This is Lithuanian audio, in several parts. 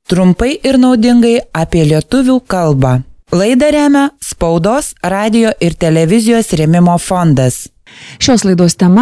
Trumpai ir naudingai apie lietuvių kalbą. Laidą remia Spaudos, radijo ir televizijos rėmimo fondas. Šios laidos tema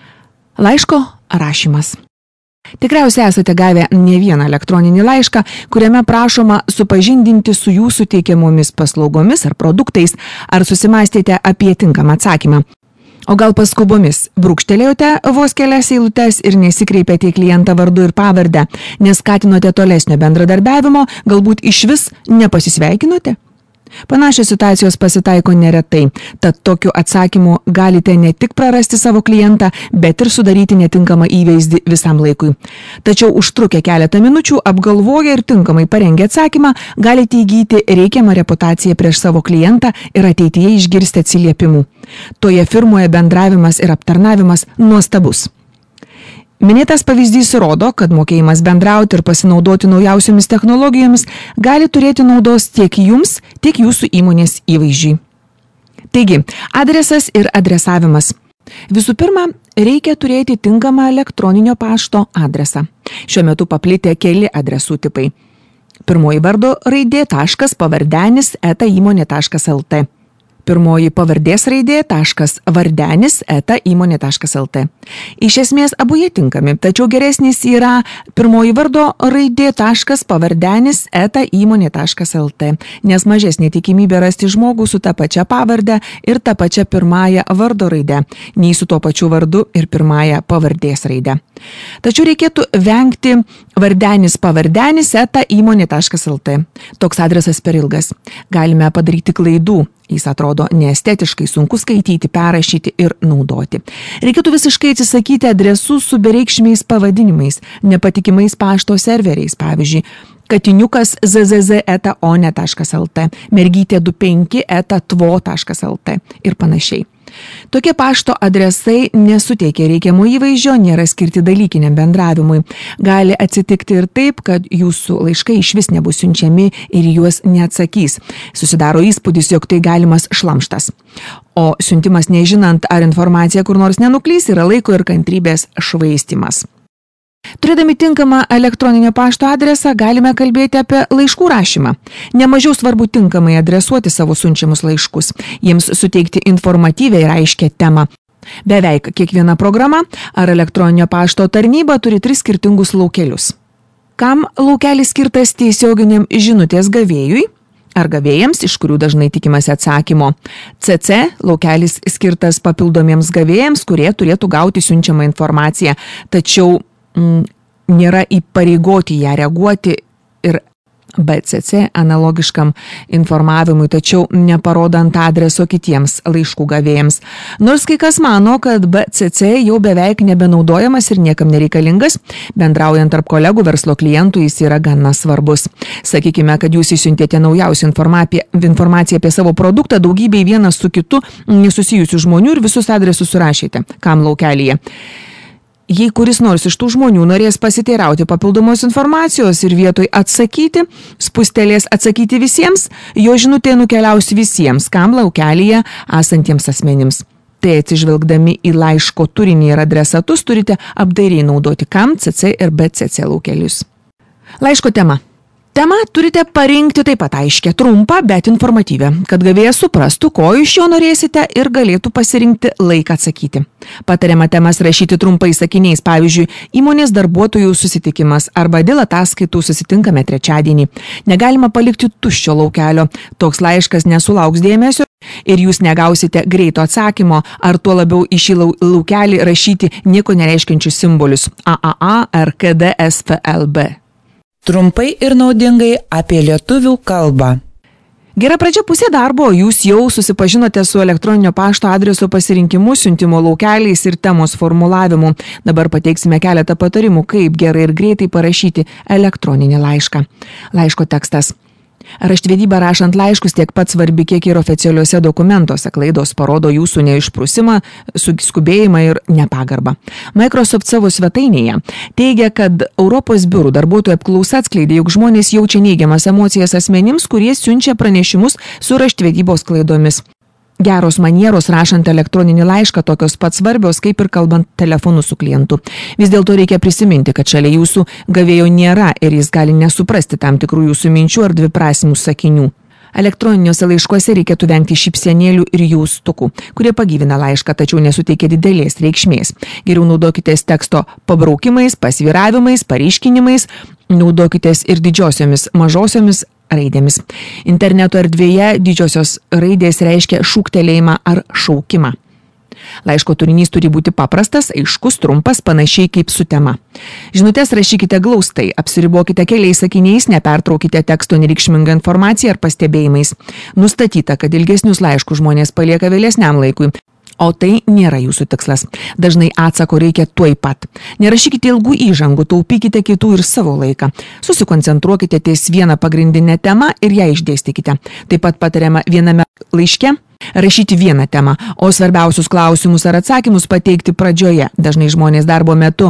– laiško rašymas. Tikriausiai esate gavę ne vieną elektroninį laišką, kuriame prašoma supažindinti su jūsų teikiamomis paslaugomis ar produktais, ar susimąstėte apie tinkamą atsakymą. O gal paskubomis brūkštelėjote vos kelias eilutes ir nesikreipėte į klientą vardu ir pavardę, neskatinote tolesnio bendradarbiavimo, galbūt išvis nepasisveikinote? Panašios situacijos pasitaiko neretai, tad tokiu atsakymu galite ne tik prarasti savo klientą, bet ir sudaryti netinkamą įvaizdį visam laikui. Tačiau užtrukę keletą minučių, apgalvoję ir tinkamai parengę atsakymą, galite įgyti reikiamą reputaciją prieš savo klientą ir ateityje išgirsti atsiliepimų. Toje firmoje bendravimas ir aptarnavimas nuostabus. Minėtas pavyzdys rodo, kad mokėjimas bendrauti ir pasinaudoti naujausiomis technologijomis gali turėti naudos tiek jums, tiek jūsų įmonės įvaizdžiui. Taigi, adresas ir adresavimas. Visų pirma, reikia turėti tinkamą elektroninio pašto adresą. Šiuo metu paplitę keli adresų tipai. Pirmoji vardo raidė .pavardenis @įmonė.lt. Pirmoji pavardės raidė .vardenis @įmonė.lt. Iš esmės abu jie tinkami, tačiau geresnis yra pirmoji vardo raidė .pavardenis @įmonė.lt, nes mažesnė tikimybė rasti žmogų su ta pačia pavarde ir ta pačia pirmąja vardo raide, nei su tuo pačiu vardu ir pirmąja pavardės raide. Tačiau reikėtų vengti vardenis pavardenis @įmonė.lt. Toks adresas per ilgas. Galime padaryti klaidų. Jis atrodo neestetiškai, sunku skaityti, perrašyti ir naudoti. Reikėtų visiškai atsisakyti adresų su bereikšmiais pavadinimais, nepatikimais pašto serveriais, pavyzdžiui, katiniukas zzz@one.lt, mergytė 25@tvo.lt ir panašiai. Tokie pašto adresai nesuteikia reikiamo įvaizdžio, nėra skirti dalykiniam bendravimui. Gali atsitikti ir taip, kad jūsų laiškai išvis nebus siunčiami ir juos neatsakys. Susidaro įspūdis, jog tai galimas šlamštas. O siuntimas nežinant, ar informacija kur nors nenuklys, yra laiko ir kantrybės švaistymas. Turėdami tinkamą elektroninio pašto adresą, galime kalbėti apie laiškų rašymą. Nemažiau svarbu tinkamai adresuoti savo siunčiamus laiškus, jiems suteikti informatyvią ir aiškią temą. Beveik kiekviena programa ar elektroninio pašto tarnyba turi 3 skirtingus laukelius. Kam laukelis skirtas tiesioginiam žinutės gavėjui? Ar gavėjams, iš kurių dažnai tikimasi atsakymo. CC laukelis skirtas papildomiems gavėjams, kurie turėtų gauti siunčiamą informaciją, tačiau nėra įpareigoti ją reaguoti, ir BCC analogiškam informavimui, tačiau neparodant adreso kitiems laiškų gavėjams. Nors kai kas mano, kad BCC jau beveik nebenaudojamas ir niekam nereikalingas, bendraujant tarp kolegų verslo klientų jis yra gana svarbus. Sakykime, kad jūs išsiuntėte naujausią informaciją apie savo produktą daugybei vienas su kitu nesusijusių žmonių ir visus adresus surašėte, kam laukelyje. Jei kuris nors iš tų žmonių norės pasiteirauti papildomos informacijos ir vietoj atsakyti, spustelės atsakyti visiems, jo žinutė nukeliaus visiems, kam laukelyje esantiems asmenims. Tai atsižvelgdami į laiško turinį ir adresatus turite apdairiai naudoti kam CC ir BCC laukelius. Laiško tema. Temą turite parinkti taip pat aiškę, trumpą, bet informatyvę, kad gavėjas suprastų, ko iš jo norėsite ir galėtų pasirinkti laiką atsakyti. Patariama temas rašyti trumpai sakiniais, pavyzdžiui, įmonės darbuotojų susitikimas arba dėl ataskaitų susitinkame trečiadienį. Negalima palikti tuščio laukelio, toks laiškas nesulauks dėmesio ir jūs negausite greito atsakymo, ar tuo labiau į šį laukelį rašyti nieko nereiškiančius simbolius AAA, RKD, SFLB. Trumpai ir naudingai apie lietuvių kalbą. Gera pradžia pusė darbo, jūs jau susipažinote su elektroninio pašto adreso pasirinkimu, siuntimo laukeliais ir temos formulavimu. Dabar pateiksime keletą patarimų, kaip gerai ir greitai parašyti elektroninį laišką. Laiško tekstas. Raštvedybą rašant laiškus tiek pat svarbi, kiek ir oficialiuose dokumentuose. Klaidos parodo jūsų neišprusimą, skubėjimą ir nepagarbą. Microsoft savo svetainėje teigia, kad Europos biurų darbuotojų apklausa atskleidė, jog žmonės jaučia neigiamas emocijas asmenims, kurie siunčia pranešimus su raštvedybos klaidomis. Geros manieros rašant elektroninį laišką tokios pat svarbios, kaip ir kalbant telefonu su klientu. Vis dėlto reikia prisiminti, kad šalia jūsų gavėjo nėra ir jis gali nesuprasti tam tikrų jūsų minčių ar dviprasmių sakinių. Elektroniniuose laiškuose reikėtų vengti šypsenėlių ir jaustukų, kurie pagyvina laišką, tačiau nesuteikia didelės reikšmės. Geriau naudokitės teksto pabraukimais, pasvyravimais, pareiškinimais, naudokitės ir didžiosiomis, mažosiomis raidėmis. Interneto erdvėje didžiosios raidės reiškia šūktelėjimą ar šaukimą. Laiško turinys turi būti paprastas, aiškus, trumpas, panašiai kaip su tema. Žinutes rašykite glaustai, apsiribokite keliais sakiniais, nepertraukite teksto nereikšmingą informaciją ar pastebėjimais. Nustatyta, kad ilgesnius laiškus žmonės palieka vėlesniam laikui. O tai nėra jūsų tikslas. Dažnai atsako reikia tuoj pat. Nerašykite ilgų įžangų, taupykite kitų ir savo laiką. Susikoncentruokite ties vieną pagrindinę temą ir ją išdėstykite. Taip pat patariama viename laiške rašyti vieną temą, o svarbiausius klausimus ar atsakymus pateikti pradžioje. Dažnai žmonės darbo metu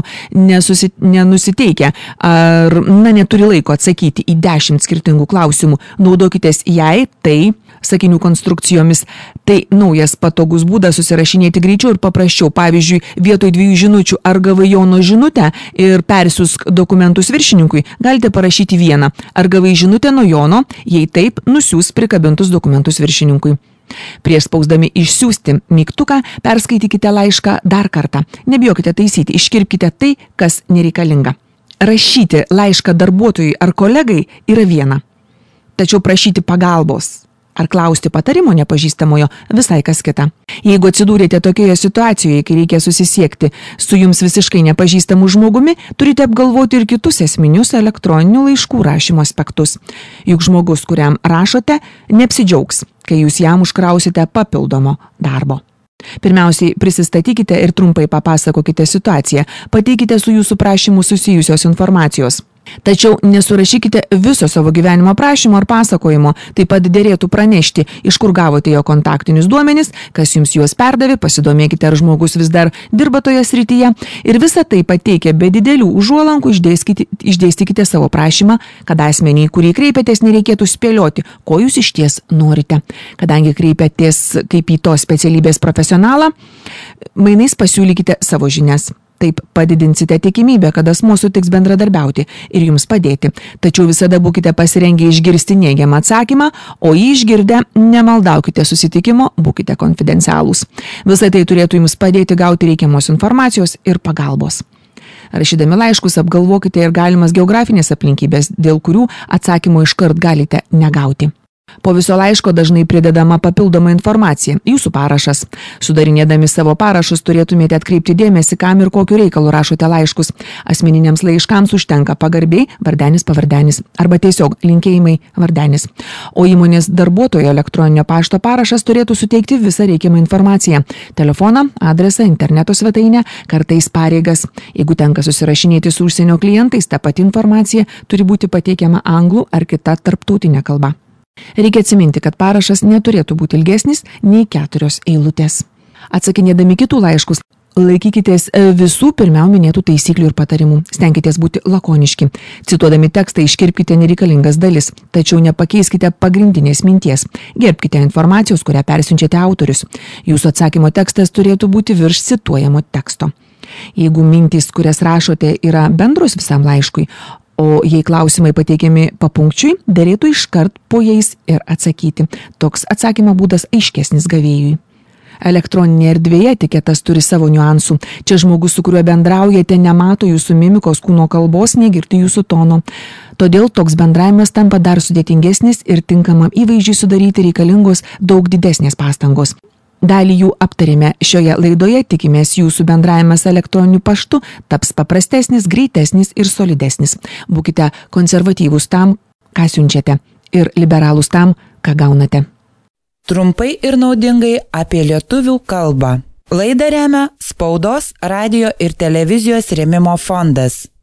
nenusiteikia ar neturi laiko atsakyti į 10 skirtingų klausimų. Naudokitės jei tai sakinių konstrukcijomis. Tai naujas patogus būdas susirašinėti greičiau ir paprasčiau. Pavyzdžiui, vietoj 2 žinučių ar gavai Jono žinutę ir persiųsk dokumentus viršininkui, galite parašyti vieną. Ar gavai žinutę nuo Jono, jei taip, nusiųs prikabintus dokumentus viršininkui. Prieš spausdami išsiųsti mygtuką, perskaitykite laišką dar kartą. Nebijokite taisyti, iškirpkite tai, kas nereikalinga. Rašyti laišką darbuotojui ar kolegai yra viena. Tačiau prašyti pagalbos ar klausti patarimo nepažįstamojo visai kas kita. Jeigu atsidūrėte tokioje situacijoje, kai reikia susisiekti su jums visiškai nepažįstamu žmogumi, turite apgalvoti ir kitus esminius elektroninių laiškų rašymo aspektus. Juk žmogus, kuriam rašote, neapsidžiaugs, kai jūs jam užkrausite papildomo darbo. Pirmiausiai prisistatykite ir trumpai papasakokite situaciją, pateikite su jūsų prašymu susijusios informacijos. Tačiau nesurašykite viso savo gyvenimo prašymo ar pasakojimo, taip pat derėtų pranešti, iš kur gavote jo kontaktinius duomenis, kas jums juos perdavė, pasidomėkite, ar žmogus vis dar dirba toje srityje ir visą tai pateikę be didelių užuolankų išdėstykite savo prašymą, kad asmenį, į kurį kreipiatės, nereikėtų spėlioti, ko jūs išties norite. Kadangi kreipiatės kaip į tos specialybės profesionalą, mainais pasiūlykite savo žinias. Taip padidinsite tikimybę, kad asmuo sutiks bendradarbiauti ir jums padėti. Tačiau visada būkite pasirengę išgirsti neigiamą atsakymą, o jį išgirdę nemaldaukite susitikimo, būkite konfidencialūs. Visą tai turėtų jums padėti gauti reikiamos informacijos ir pagalbos. Rašydami laiškus apgalvokite ir galimas geografinės aplinkybės, dėl kurių atsakymo iškart galite negauti. Po viso laiško dažnai pridedama papildoma informacija, jūsų parašas. Sudarinėdami savo parašus turėtumėte atkreipti dėmesį, kam ir kokiu reikalu rašote laiškus. Asmeniniams laiškams užtenka pagarbiai, vardenis, pavardenis arba tiesiog linkėjimai, vardenis. O įmonės darbuotojo elektroninio pašto parašas turėtų suteikti visą reikiamą informaciją. Telefoną, adresą, interneto svetainę, kartais pareigas. Jeigu tenka susirašinėti su užsienio klientais, ta pati informacija turi būti pateikiama anglų ar kita tarptautinė kalba. Reikia atsiminti, kad parašas neturėtų būti ilgesnis nei 4 eilutės. Atsakinėdami kitų laiškus, laikykitės visų pirmiau minėtų taisyklių ir patarimų. Stenkitės būti lakoniški. Cituodami tekstą iškirpkite nereikalingas dalis, tačiau nepakeiskite pagrindinės minties. Gerbkite informacijos, kurią persiunčiate autorius. Jūsų atsakymo tekstas turėtų būti virš cituojamo teksto. Jeigu mintys, kurias rašote, yra bendros visam laiškui, o jei klausimai pateikiami papunkčiui, derėtų iškart po jais ir atsakyti. Toks atsakymo būdas aiškesnis gavėjui. Elektroninėje erdvėje etiketas turi savo niuansų. Čia žmogus, su kuriuo bendraujate, nemato jūsų mimikos, kūno kalbos, negirdi jūsų tono. Todėl toks bendravimas tampa dar sudėtingesnis ir tinkamam įvaizdžiui sudaryti reikalingos daug didesnės pastangos. Dalį jų aptarėme šioje laidoje, tikimės jūsų bendravimas elektroniniu paštu taps paprastesnis, greitesnis ir solidesnis. Būkite konservatyvūs tam, ką siunčiate, ir liberalūs tam, ką gaunate. Trumpai ir naudingai apie lietuvių kalbą. Laidą remia Spaudos, radijo ir televizijos rėmimo fondas.